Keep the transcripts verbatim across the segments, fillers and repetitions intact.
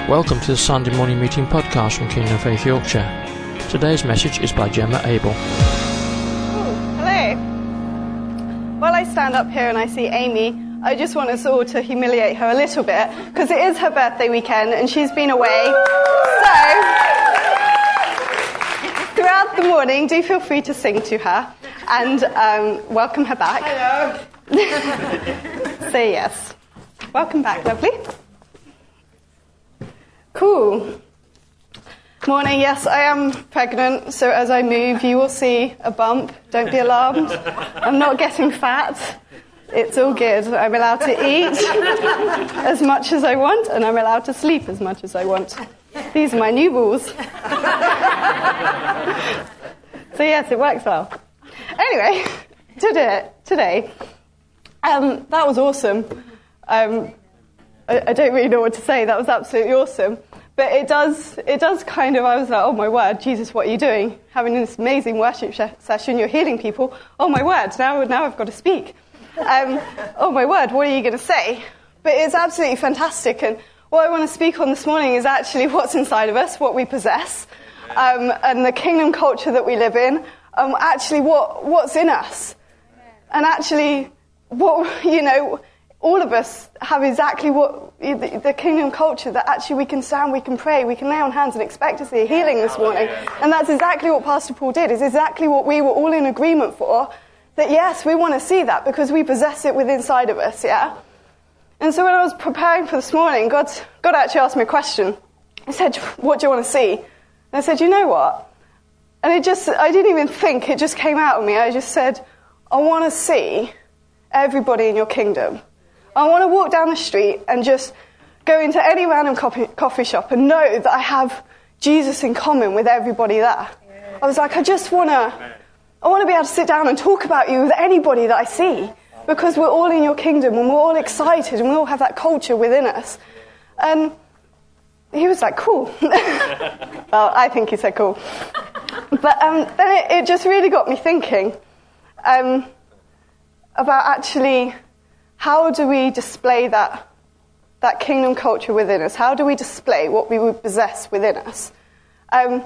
Welcome to the Sunday morning meeting podcast from Kingdom Faith Yorkshire. Today's message is by Gemma Abel. Ooh, hello. While I stand up here and I see Amy, I just want us all to humiliate her a little bit because it is her birthday weekend and she's been away. So, throughout the morning, do feel free to sing to her and um, welcome her back. Hello. Say yes. Welcome back, lovely. Cool. Morning, yes, I am pregnant, so as I move, you will see a bump. Don't be alarmed. I'm not getting fat. It's all good. I'm allowed to eat as much as I want, and I'm allowed to sleep as much as I want. These are my new rules. So yes, it works well. Anyway, today, today um, that was awesome. Um, I, I don't really know what to say. That was absolutely awesome. But it does, it does kind of, I was like, oh my word, Jesus, what are you doing? Having this amazing worship sh- session, you're healing people. Oh my word, now, now I've got to speak. Um, oh my word, what are you going to say? But it's absolutely fantastic. And what I want to speak on this morning is actually what's inside of us, what we possess, um, and the kingdom culture that we live in, um, actually what, what's in us. And actually, what, you know, all of us have exactly what the, the kingdom culture that actually we can stand, we can pray, we can lay on hands and expect to see healing this morning. And that's exactly what Pastor Paul did. It's exactly what we were all in agreement for. That yes, we want to see that because we possess it within inside of us, yeah? And so when I was preparing for this morning, God, God actually asked me a question. He said, what do you want to see? And I said, you know what? And it just, I didn't even think, it just came out of me. I just said, I want to see everybody in your kingdom. I want to walk down the street and just go into any random coffee, coffee shop and know that I have Jesus in common with everybody there. I was like, I just want to, I want to be able to sit down and talk about you with anybody that I see because we're all in your kingdom and we're all excited and we all have that culture within us. And he was like, cool. Well, I think he said cool. But um, then it, it just really got me thinking um, about actually how do we display that that kingdom culture within us? How do we display what we would possess within us? Um,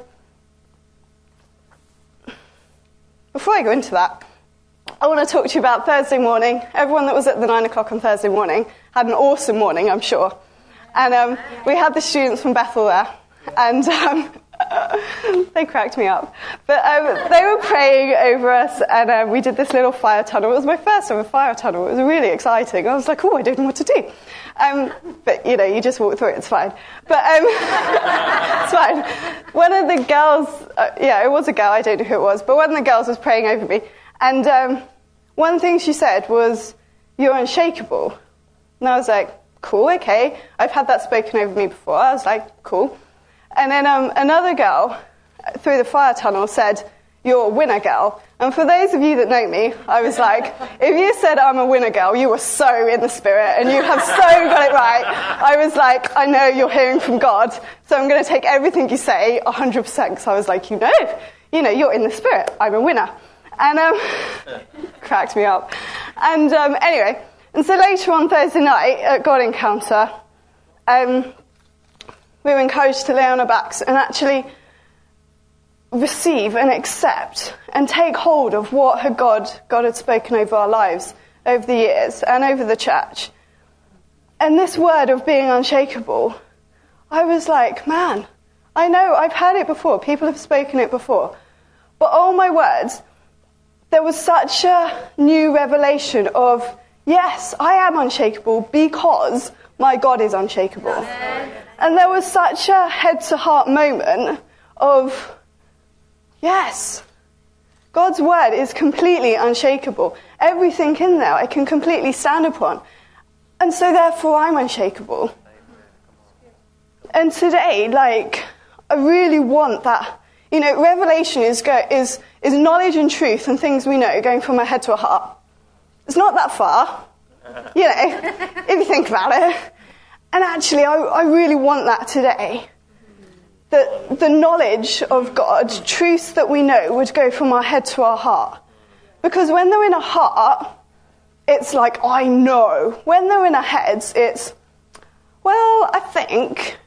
before I go into that, I want to talk to you about Thursday morning. Everyone that was at the nine o'clock on Thursday morning had an awesome morning, I'm sure. And um, we had the students from Bethel there, and um, they cracked me up. But um, they were praying over us, and um, we did this little fire tunnel. It was my first ever fire tunnel. It was really exciting. I was like, oh, I don't know what to do. Um, but, you know, you just walk through it, it's fine. But um, it's fine. One of the girls, uh, yeah, it was a girl, I don't know who it was, but one of the girls was praying over me. And um, one thing she said was, you're unshakable. And I was like, cool, okay. I've had that spoken over me before. I was like, cool. And then um, another girl through the fire tunnel said, you're a winner girl. And for those of you that know me, I was like, if you said I'm a winner girl, you were so in the spirit and you have so got it right. I was like, I know you're hearing from God, so I'm going to take everything you say one hundred percent. Because I was like, you know, you know, you're in the spirit. I'm a winner. And um, cracked me up. And um, anyway, and so later on Thursday night at God Encounter, um, we were encouraged to lay on our backs and actually receive and accept and take hold of what had God, God had spoken over our lives over the years and over the church. And this word of being unshakable, I was like, man, I know, I've heard it before. People have spoken it before. But oh my words, there was such a new revelation of, yes, I am unshakable because my God is unshakable. Amen. And there was such a head-to-heart moment of, yes, God's word is completely unshakable. Everything in there I can completely stand upon. And so therefore I'm unshakable. And today, like, I really want that. You know, revelation is go, is is knowledge and truth and things we know going from our head to our heart. It's not that far, you know, if you think about it. And actually, I, I really want that today. That the knowledge of God, truths that we know, would go from our head to our heart. Because when they're in our heart, it's like, I know. When they're in our heads, it's, well, I think,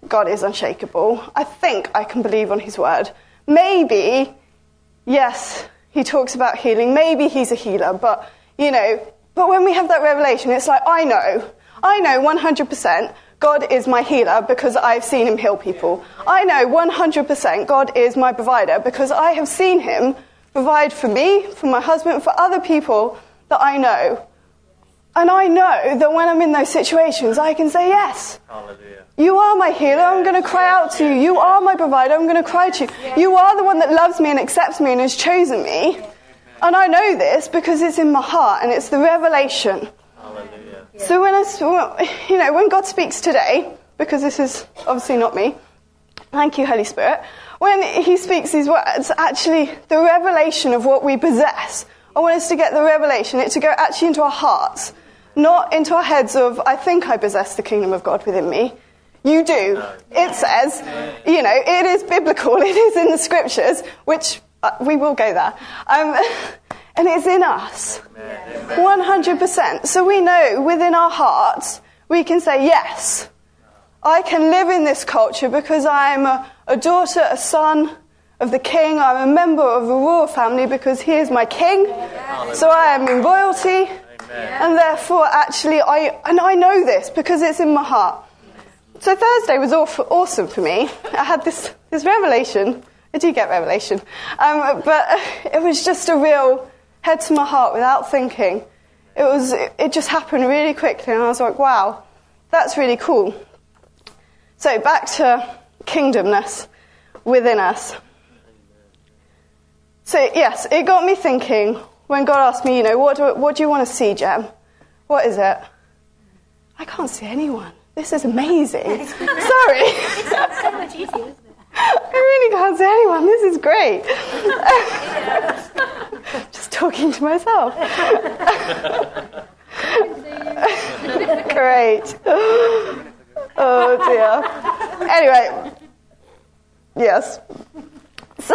God is unshakable. I think I can believe on his word. Maybe, yes, he talks about healing. Maybe he's a healer, but, you know, but when we have that revelation, it's like, I know, I know one hundred percent God is my healer because I've seen him heal people. I know one hundred percent God is my provider because I have seen him provide for me, for my husband, for other people that I know. And I know that when I'm in those situations, I can say, yes, hallelujah. You are my healer. I'm going to cry out to you. You are my provider. I'm going to cry to you. You are the one that loves me and accepts me and has chosen me. And I know this because it's in my heart and it's the revelation. Hallelujah. So when I, you know, when God speaks today, because this is obviously not me, thank you, Holy Spirit, when he speaks these words, actually the revelation of what we possess, I want us to get the revelation, it to go actually into our hearts, not into our heads of, I think I possess the kingdom of God within me. You do. It says, you know, it is biblical, it is in the scriptures, which uh, we will go there. Um, and it's in us. one hundred percent. So we know within our hearts, we can say, yes, I can live in this culture because I'm a, a daughter, a son of the king. I'm a member of the royal family because he is my king. So I am in royalty. And therefore, actually, I and I know this because it's in my heart. So Thursday was awful, awesome for me. I had this, this revelation. I do get revelation. Um, but it was just a real head to my heart without thinking. It was. It just happened really quickly. And I was like, wow, that's really cool. So back to kingdomness within us. So yes, it got me thinking when God asked me, you know, what do, what do you want to see, Jem? What is it? I can't see anyone. This is amazing. Sorry. It's so much easier, isn't it? I really can't see anyone. This is great. Just talking to myself. Great. Oh dear. Anyway. Yes. So,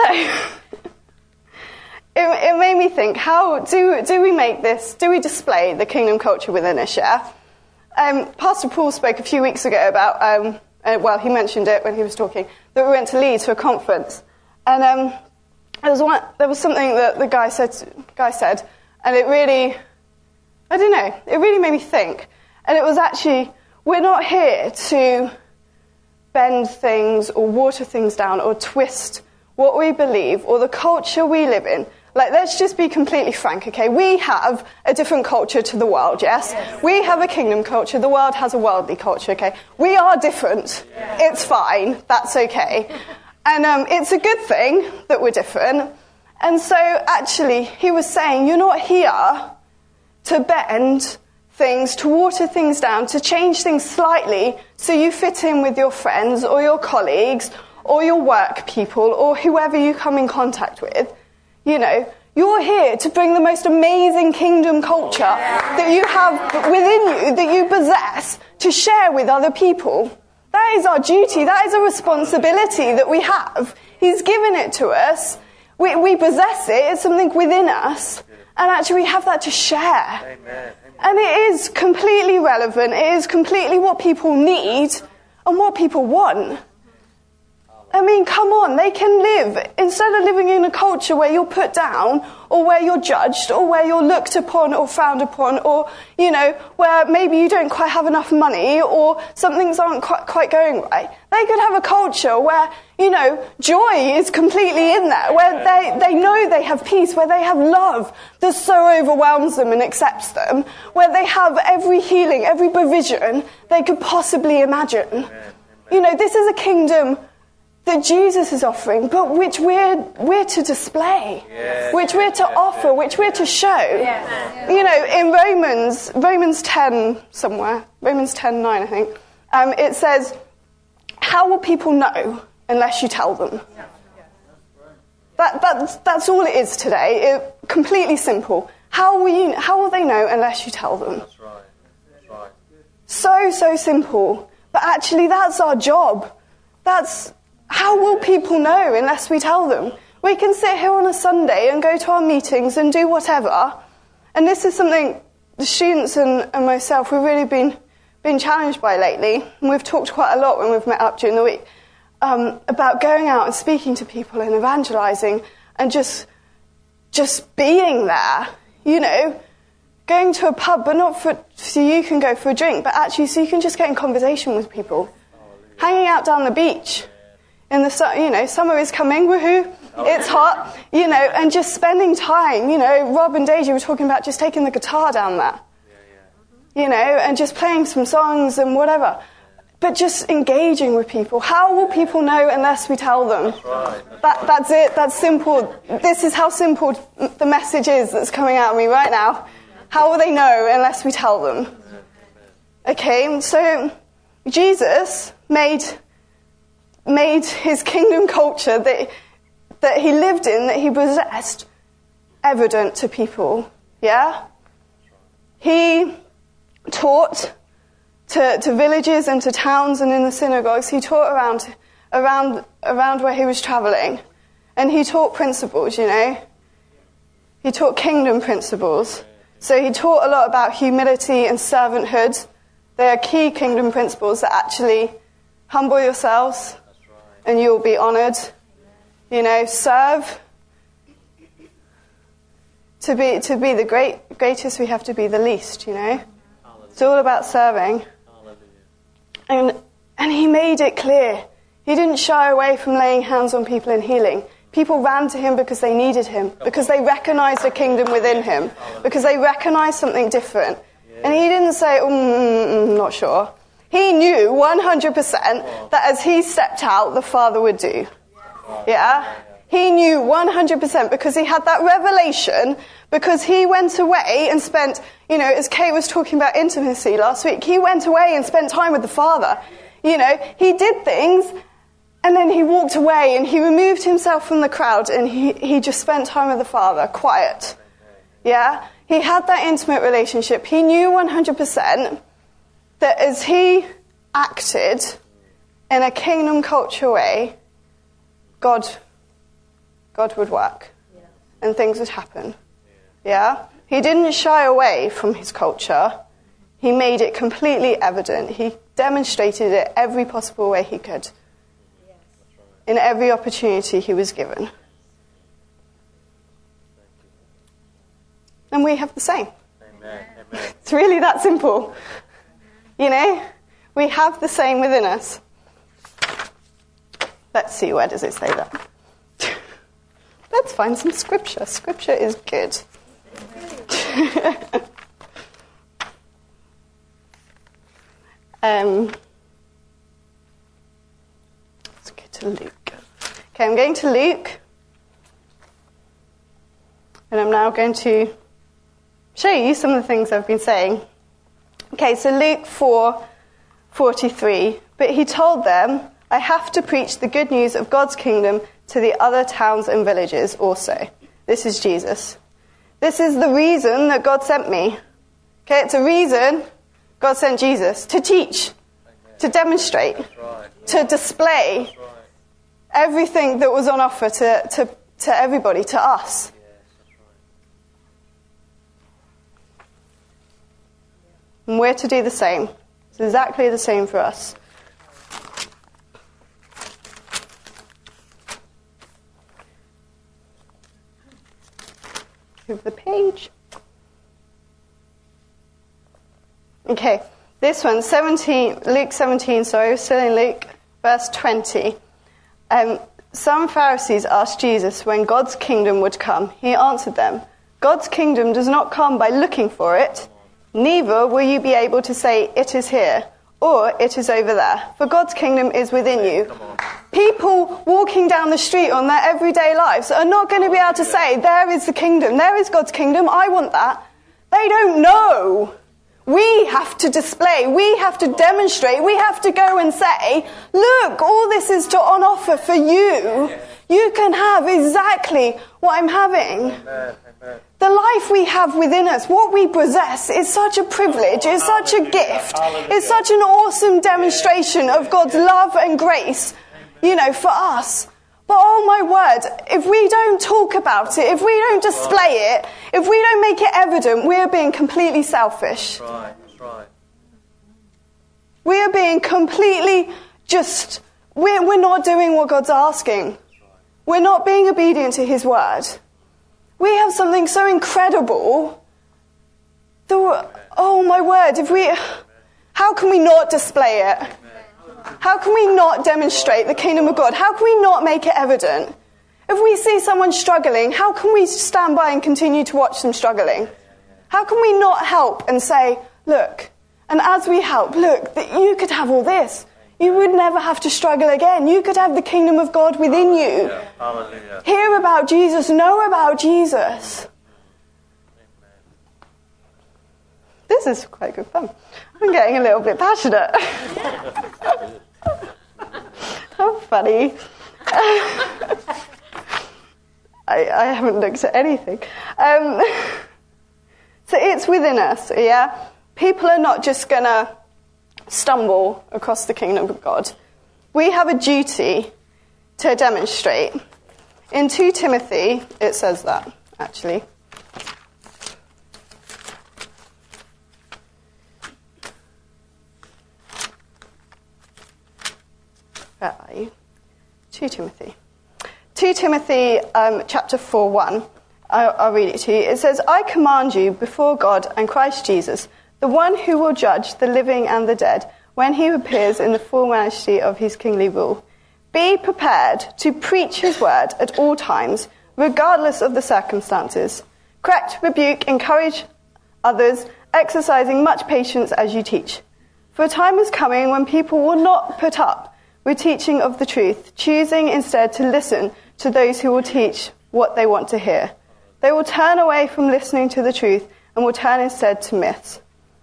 it, it made me think, how do do we make this, do we display the kingdom culture within us, yeah? Um, Pastor Paul spoke a few weeks ago about, um, uh, well, he mentioned it when he was talking, that we went to Leeds to a conference. And um, there, was one, there was something that the guy said, guy said, and it really, I don't know, it really made me think. And it was actually, we're not here to bend things or water things down or twist what we believe or the culture we live in. Like, let's just be completely frank, okay? We have a different culture to the world, yes? yes. We have a kingdom culture. The world has a worldly culture, okay? We are different. Yes. It's fine. That's okay. And um, it's a good thing that we're different. And so, actually, he was saying, you're not here to bend things, to water things down, to change things slightly so you fit in with your friends or your colleagues or your work people or whoever you come in contact with. You know, you're here to bring the most amazing kingdom culture that you have within you, that you possess, to share with other people. That is our duty. That is a responsibility that we have. He's given it to us. We, we possess it. It's something within us. And actually we have that to share. Amen. And it is completely relevant. It is completely what people need and what people want. I mean, come on, they can live. Instead of living in a culture where you're put down or where you're judged or where you're looked upon or frowned upon or, you know, where maybe you don't quite have enough money or some things aren't quite, quite going right. They could have a culture where, you know, joy is completely in there, where they, they know they have peace, where they have love that so overwhelms them and accepts them, where they have every healing, every provision they could possibly imagine. You know, this is a kingdom that Jesus is offering, but which we're we're to display, yes. which we're to offer, which we're to show. Yes. You know, in Romans, Romans ten somewhere, Romans ten nine, I think, um, it says, "How will people know unless you tell them?" That that's that's all it is today. It, completely simple. How will you? How will they know unless you tell them? That's right. That's right. So so simple, but actually that's our job. That's How will people know unless we tell them? We can sit here on a Sunday and go to our meetings and do whatever. And this is something the students and, and myself, we've really been been challenged by lately, and we've talked quite a lot when we've met up during the week, um, about going out and speaking to people and evangelizing and just just being there, you know, going to a pub, but not for so you can go for a drink, but actually so you can just get in conversation with people. Hanging out down the beach in the sun, you know, summer is coming, woohoo, it's hot, you know, and just spending time, you know, Rob and Deji were talking about just taking the guitar down there, you know, and just playing some songs and whatever, but just engaging with people. How will people know unless we tell them? That, that's it, that's simple. This is how simple the message is that's coming out of me right now. How will they know unless we tell them? Okay, so Jesus made made his kingdom culture that that he lived in, that he possessed, evident to people. Yeah? He taught to, to villages and to towns and in the synagogues. He taught around around around where he was travelling. And he taught principles, you know. He taught kingdom principles. So he taught a lot about humility and servanthood. They are key kingdom principles that actually humble yourselves and you'll be honoured. You know, serve. To be to be the great greatest, we have to be the least, you know. It's all about serving. And and he made it clear. He didn't shy away from laying hands on people and healing. People ran to him because they needed him, because they recognized a kingdom within him, because they recognized something different. And he didn't say, mm, mm, mm, not sure. He knew one hundred percent that as he stepped out, the Father would do. Yeah? He knew one hundred percent because he had that revelation, because he went away and spent, you know, as Kate was talking about intimacy last week, he went away and spent time with the Father. You know, he did things and then he walked away and he removed himself from the crowd and he, he just spent time with the Father, quiet. Yeah? He had that intimate relationship. He knew one hundred percent that as he acted in a kingdom culture way, God, God would work and things would happen. Yeah? He didn't shy away from his culture. He made it completely evident. He demonstrated it every possible way he could. In every opportunity he was given. And we have the same. Amen. Amen. It's really that simple. You know? We have the same within us. Let's see, where does it say that? Let's find some scripture. Scripture is good. um, let's go to Luke. Okay, I'm going to Luke. And I'm now going to show you some of the things I've been saying. Okay, so Luke four forty-three. But he told them, I have to preach the good news of God's kingdom to the other towns and villages also. This is Jesus. This is the reason that God sent me. Okay, it's a reason God sent Jesus. To teach, to demonstrate, to display everything that was on offer to, to, to everybody, to us. And we're to do the same. It's exactly the same for us. Move the page. Okay, this one, seventeen, Luke seventeen, sorry, still in Luke, verse twenty. Um, some Pharisees asked Jesus when God's kingdom would come. He answered them, God's kingdom does not come by looking for it. Neither will you be able to say, it is here, or it is over there. For God's kingdom is within you. People walking down the street on their everyday lives are not going to be able to say, there is the kingdom, there is God's kingdom, I want that. They don't know. We have to display, we have to demonstrate, we have to go and say, look, all this is to, on offer for you. You can have exactly what I'm having. Amen. Amen. The life we have within us, what we possess, is such a privilege, it's such a gift, it's such an awesome demonstration of God's love and grace, you know, for us. But oh my word, if we don't talk about it, if we don't display it, if we don't make it evident, we're being completely selfish. That's right, that's right. We are being completely just, we're, we're not doing what God's asking. We're not being obedient to his word. We have something so incredible that, oh my word, if we, how can we not display it? How can we not demonstrate the kingdom of God? How can we not make it evident? If we see someone struggling, how can we stand by and continue to watch them struggling? How can we not help and say, look, and as we help, look, that you could have all this. You would never have to struggle again. You could have the kingdom of God within you. Hallelujah. Hear about Jesus, know about Jesus. This is quite good fun. I'm getting a little bit passionate. How funny. I, I haven't looked at anything. Um, so it's within us, yeah? People are not just going to stumble across the kingdom of God. We have a duty to demonstrate. In Second Timothy, it says that, actually. Where are you? Second Timothy. Second Timothy um, chapter four, one. I'll, I'll read it to you. It says, I command you before God and Christ Jesus, the one who will judge the living and the dead, when he appears in the full majesty of his kingly rule. Be prepared to preach his word at all times, regardless of the circumstances. Correct, rebuke, encourage others, exercising much patience as you teach. For a time is coming when people will not put up with teaching of the truth, choosing instead to listen to those who will teach what they want to hear. They will turn away from listening to the truth and will turn instead to myths.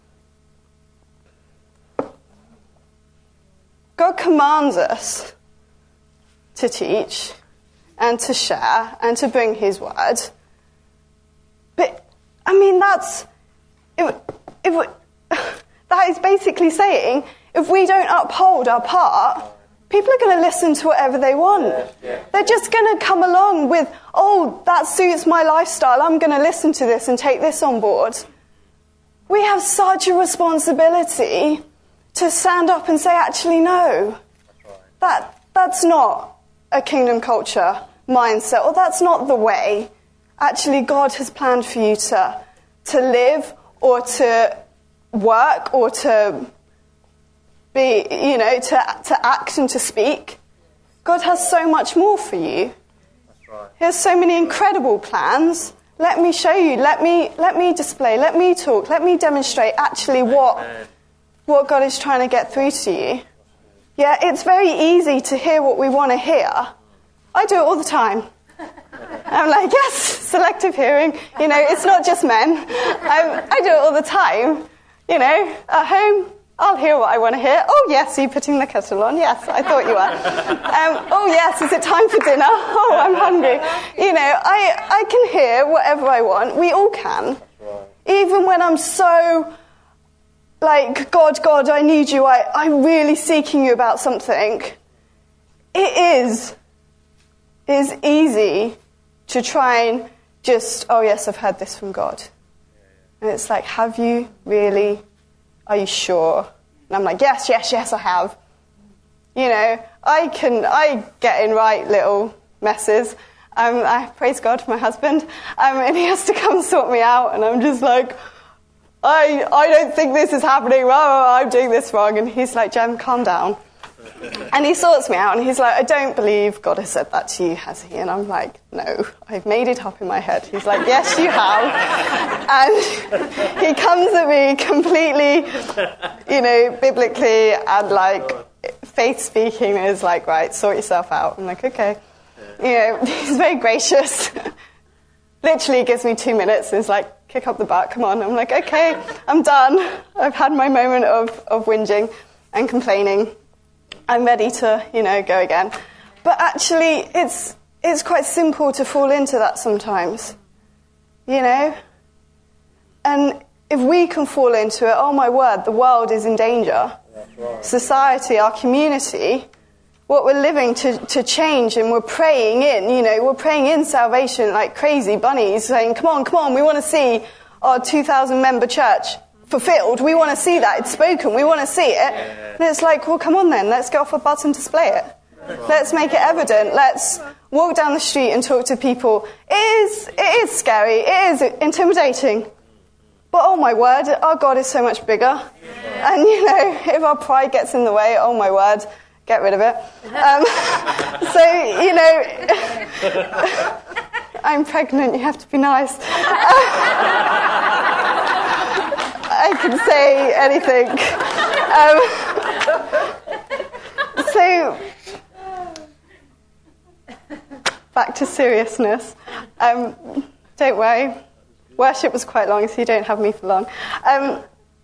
God commands us to teach and to share and to bring his word. But, I mean, that's... If, if we, that is basically saying, if we don't uphold our part, people are going to listen to whatever they want. Yeah, yeah. They're just going to come along with, oh, that suits my lifestyle, I'm going to listen to this and take this on board. We have such a responsibility to stand up and say, actually, no, that that's not a kingdom culture mindset, or that's not the way actually God has planned for you to, to live or to work or to be, you know, to, to act and to speak. God has so much more for you. That's right. He has so many incredible plans. Let me show you, let me, let me display, let me talk, let me demonstrate actually what... Amen. what God is trying to get through to you. Yeah, it's very easy to hear what we want to hear. I do it all the time. I'm like, yes, selective hearing. You know, it's not just men. Um, I do it all the time. You know, at home, I'll hear what I want to hear. Oh, yes, are you putting the kettle on? Yes, I thought you were. Um, oh, yes, is it time for dinner? Oh, I'm hungry. You know, I, I can hear whatever I want. We all can. Even when I'm so... like, God, God, I need you, I, I'm really seeking you about something. It is, it is easy to try and just, oh yes, I've heard this from God. And it's like, have you really? Are you sure? And I'm like, yes, yes, yes, I have. You know, I can, I get in right little messes. Um, I praise God for my husband, um, and he has to come sort me out, and I'm just like... I I don't think this is happening. Oh, I'm doing this wrong. And he's like, Jem, calm down. And he sorts me out, and he's like, I don't believe God has said that to you, has he? And I'm like, no, I've made it up in my head. He's like, yes, you have. And he comes at me completely, you know, biblically and like faith speaking is like, right, sort yourself out. I'm like, okay. You know, he's very gracious. Literally gives me two minutes and is like, kick up the butt, come on. I'm like, okay, I'm done. I've had my moment of, of whinging and complaining. I'm ready to, you know, go again. But actually, it's it's quite simple to fall into that sometimes, you know? And if we can fall into it, oh my word, the world is in danger. Right. Society, our community, what we're living to, to change, and we're praying in, you know, we're praying in salvation like crazy bunnies, saying, come on, come on, we want to see our two thousand member church fulfilled. We want to see that. It's spoken. We want to see it. Yeah. And it's like, well, come on then. Let's get off our butts and display it. Let's make it evident. Let's walk down the street and talk to people. It is, it is scary. It is intimidating. But oh my word, our God is so much bigger. And, you know, if our pride gets in the way, oh my word, get rid of it. Um, so, you know, I'm pregnant, you have to be nice. I can say anything. Um, so, back to seriousness. Um, don't worry. Worship was quite long, so you don't have me for long. Um,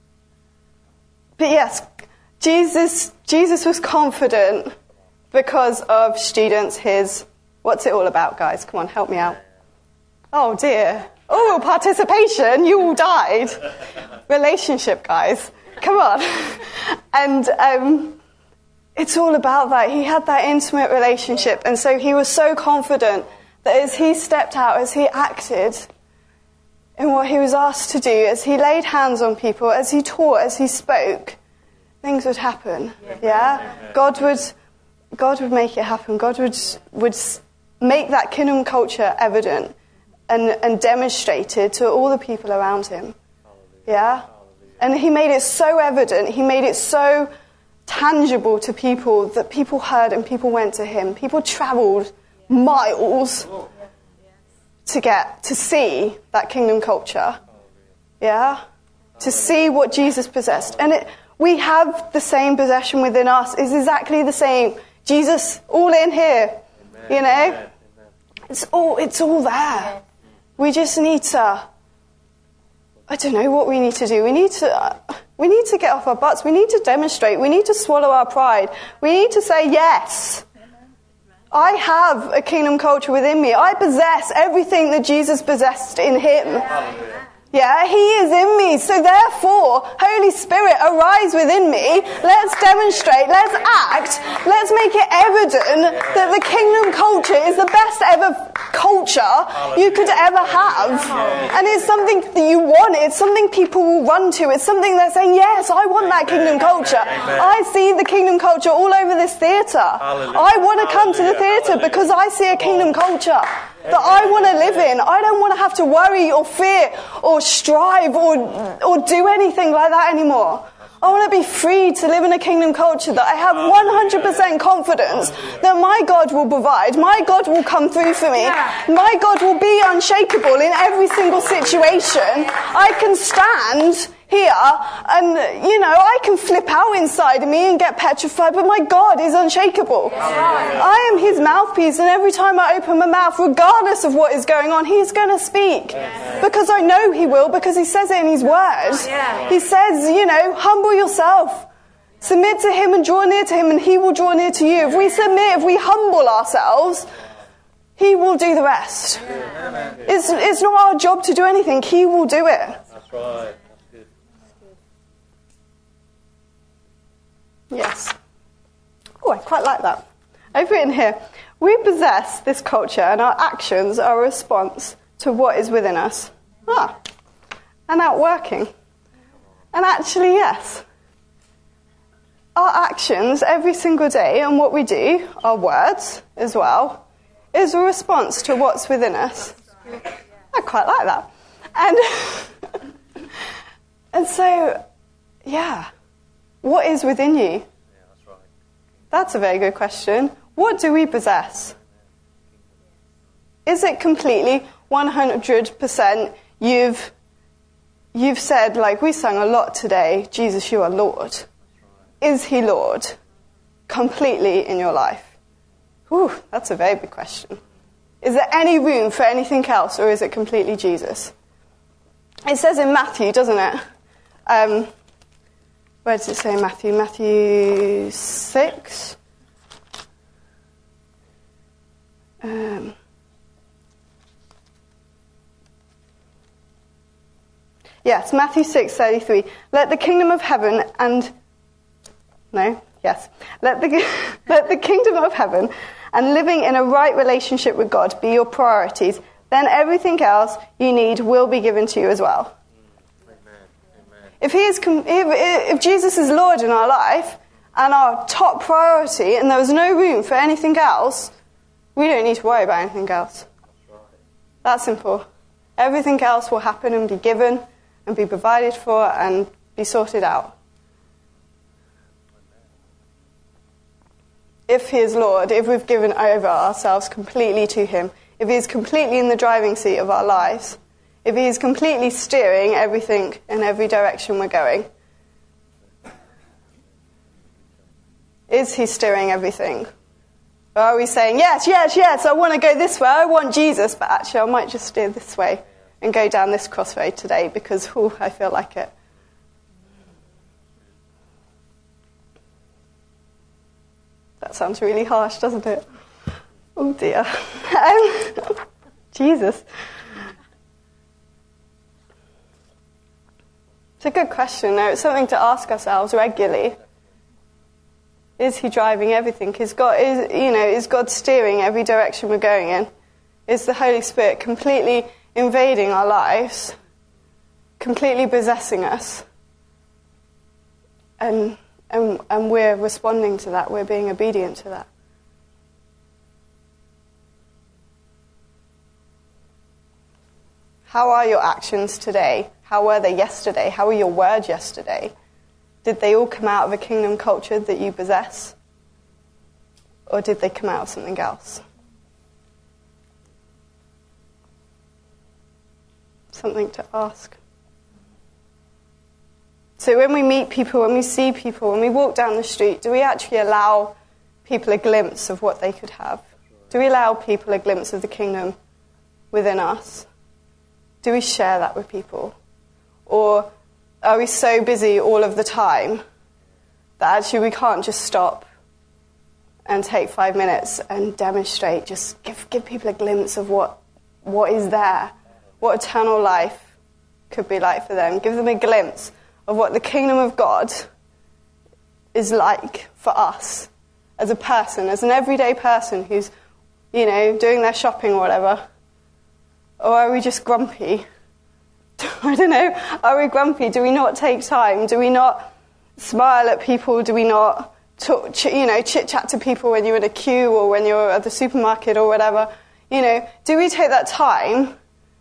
but yes, Jesus, Jesus was confident because of students, his... What's it all about, guys? Come on, help me out. Oh, dear. Oh, participation. You all died. Relationship, guys. Come on. And um, it's all about that. He had that intimate relationship. And so he was so confident that as he stepped out, as he acted in what he was asked to do, as he laid hands on people, as he taught, as he spoke, things would happen. Yeah? God would God would make it happen. God would would make that kingdom culture evident and, and demonstrated to all the people around him. Yeah? And he made it so evident, he made it so tangible to people that people heard and people went to him. People travelled miles to get, to see that kingdom culture. Yeah? To see what Jesus possessed. And it, we have the same possession within us. It's exactly the same. Jesus, all in here. You know? It's all, it's all there. We just need to, I don't know what we need to do. We need to, uh, we need to get off our butts. We need to demonstrate. We need to swallow our pride. We need to say, yes, I have a kingdom culture within me. I possess everything that Jesus possessed in him. Yeah, he is in me. So therefore, Holy Spirit, arise within me. Let's demonstrate. Let's act. Let's make it evident that the kingdom culture is the best ever culture you could ever have. And it's something that you want. It's something people will run to. It's something they're saying, yes, I want that kingdom culture. I see the kingdom culture all over this theatre. I want to come to the theatre because I see a kingdom culture that I want to live in. I don't want to have to worry or fear or strive or or do anything like that anymore. I want to be free to live in a kingdom culture that I have one hundred percent confidence that my God will provide. My God will come through for me. My God will be unshakable in every single situation. I can stand here and, you know, I can flip out inside of me and get petrified, but my God is unshakable. I am his mouthpiece, and every time I open my mouth, regardless of what is going on, he's going to speak. Because I know he will, because he says it in his word. He says, you know, humble yourself. Submit to him and draw near to him, and he will draw near to you. If we submit, if we humble ourselves, he will do the rest. It's, it's not our job to do anything. He will do it. That's right. Yes. Oh, I quite like that. I've written here, we possess this culture and our actions are a response to what is within us. Ah, and outworking. And actually, yes. Our actions every single day and what we do, our words as well, is a response to what's within us. I quite like that. And, and so, yeah. What is within you? Yeah, that's right. That's a very good question. What do we possess? Is it completely one hundred percent you've you've said, like we sang a lot today, Jesus, you are Lord. Is he Lord completely in your life? Whew, that's a very big question. Is there any room for anything else, or is it completely Jesus? It says in Matthew, doesn't it? Um, Where does it say in Matthew? Matthew six. Um, yes, Matthew six thirty-three. Let the kingdom of heaven and no, yes. Let the let the kingdom of heaven and living in a right relationship with God be your priorities. Then everything else you need will be given to you as well. If he is, if, if Jesus is Lord in our life and our top priority, and there was no room for anything else, we don't need to worry about anything else. That simple. Everything else will happen and be given and be provided for and be sorted out. If he is Lord, if we've given over ourselves completely to him, if he is completely in the driving seat of our lives, if he is completely steering everything in every direction we're going, is he steering everything? Or are we saying, yes, yes, yes, I want to go this way, I want Jesus, but actually I might just steer this way and go down this crossroad today because, whew, I feel like it. That sounds really harsh, doesn't it? Oh dear. Um, Jesus. It's a good question, though. It's something to ask ourselves regularly. Is he driving everything? Is God, is, you know, is God steering every direction we're going in? Is the Holy Spirit completely invading our lives, completely possessing us? And, and, and we're responding to that, we're being obedient to that. How are your actions today? How were they yesterday? How were your words yesterday? Did they all come out of a kingdom culture that you possess? Or did they come out of something else? Something to ask. So when we meet people, when we see people, when we walk down the street, do we actually allow people a glimpse of what they could have? Do we allow people a glimpse of the kingdom within us? Do we share that with people? Or are we so busy all of the time that actually we can't just stop and take five minutes and demonstrate, just give give people a glimpse of what what is there, what eternal life could be like for them. Give them a glimpse of what the kingdom of God is like for us as a person, as an everyday person who's, you know, doing their shopping or whatever. Or are we just grumpy? I don't know. Are we grumpy? Do we not take time? Do we not smile at people? Do we not talk, ch- you know, chit-chat to people when you're in a queue or when you're at the supermarket or whatever? You know, do we take that time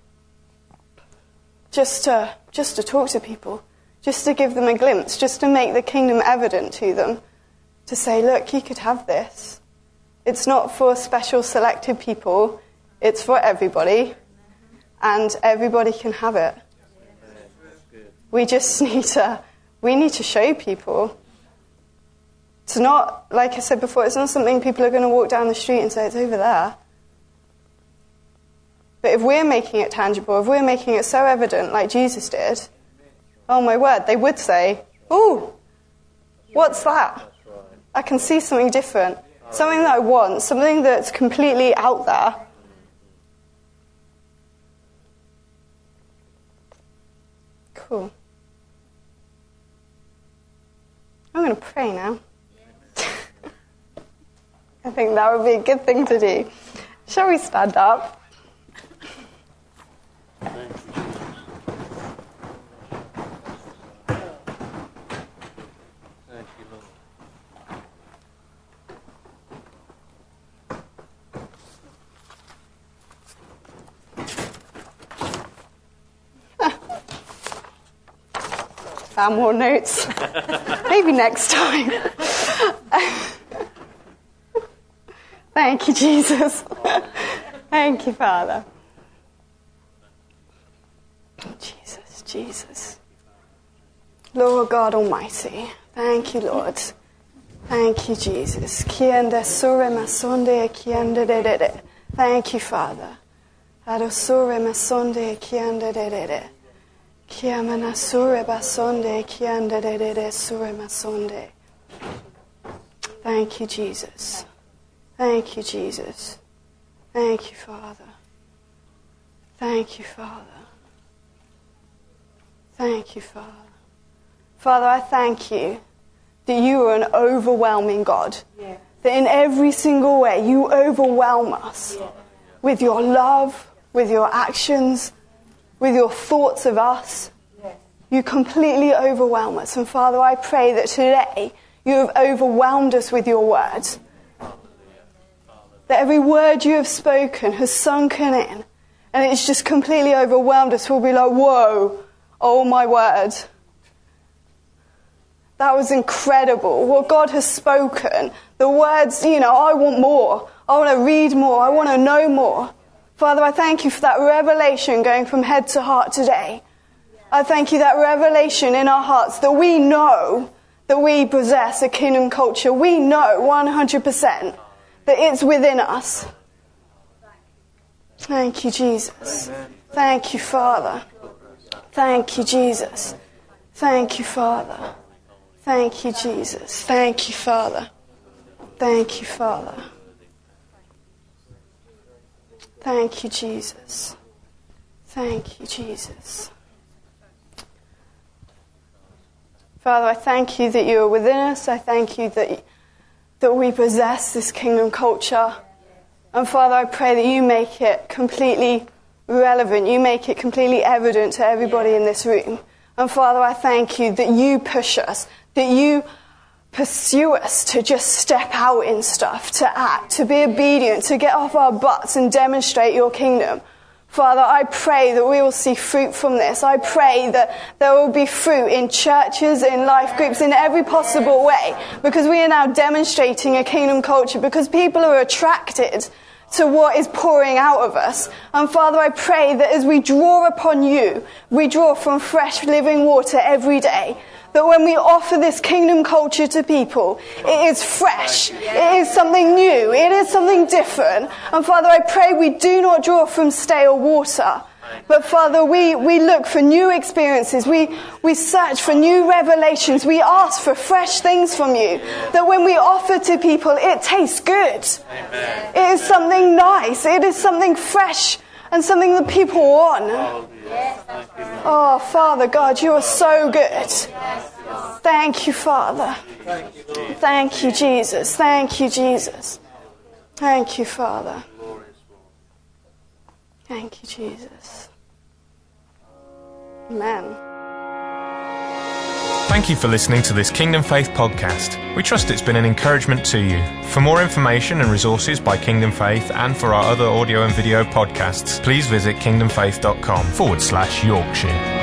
just to just to talk to people, just to give them a glimpse, just to make the kingdom evident to them, to say, look, you could have this. It's not for special selected people. It's for everybody. And everybody can have it. We just need to, we need to show people. It's not, like I said before, it's not something people are going to walk down the street and say, it's over there. But if we're making it tangible, if we're making it so evident like Jesus did, oh my word, they would say, ooh, what's that? I can see something different. Something that I want, something that's completely out there. Cool. I'm going to pray now. I think that would be a good thing to do. Shall we stand up? Thank you, Lord. Found more notes. Maybe next time. Thank you, Jesus. Thank you, Father. Jesus, Jesus. Lord God Almighty. Thank you, Lord. Thank you, Jesus. Thank you, Father. Kiamana sure basonde kianda de de de sure masonde. Thank you, Jesus. Thank you, Jesus. Thank you, Father. Thank you, Father. Thank you, Father. Father, I thank you that you are an overwhelming God. Yeah. That in every single way you overwhelm us yeah. with your love, with your actions, with your thoughts of us. Yes. You completely overwhelm us. And Father, I pray that today you have overwhelmed us with your word. That every word you have spoken has sunken in, and it's just completely overwhelmed us. We'll be like, whoa, oh my word. That was incredible. What God has spoken, the words, you know, I want more. I want to read more. I want to know more. Father, I thank you for that revelation going from head to heart today. I thank you that revelation in our hearts that we know that we possess a kingdom culture. We know one hundred percent that it's within us. Thank you, Jesus. Thank you, Father. Thank you, Jesus. Thank you, Father. Thank you, Jesus. Thank you, Father. Thank you, Father. Thank you, Jesus. Thank you, Jesus. Father, I thank you that you are within us. I thank you that, that we possess this kingdom culture. And Father, I pray that you make it completely relevant. You make it completely evident to everybody in this room. And Father, I thank you that you push us, that you pursue us to just step out in stuff, to act, to be obedient, to get off our butts and demonstrate your kingdom. Father, I pray that we will see fruit from this. I pray that there will be fruit in churches, in life groups, in every possible way, because we are now demonstrating a kingdom culture, because people are attracted to what is pouring out of us. And Father, I pray that as we draw upon you, we draw from fresh living water every day. That when we offer this kingdom culture to people, it is fresh, it is something new, it is something different. And Father, I pray we do not draw from stale water, but Father, we, we look for new experiences, we, we search for new revelations, we ask for fresh things from you, that when we offer to people, it tastes good. Amen. It is something nice, it is something fresh, and something that people want. Oh, Father God, you are so good. Thank you, Father. Thank you, Jesus. Thank you, Jesus. Thank you, Father. Thank you, Jesus. Amen. Thank you for listening to this Kingdom Faith podcast. We trust it's been an encouragement to you. For more information and resources by Kingdom Faith and for our other audio and video podcasts, please visit kingdomfaith.com forward slash Yorkshire.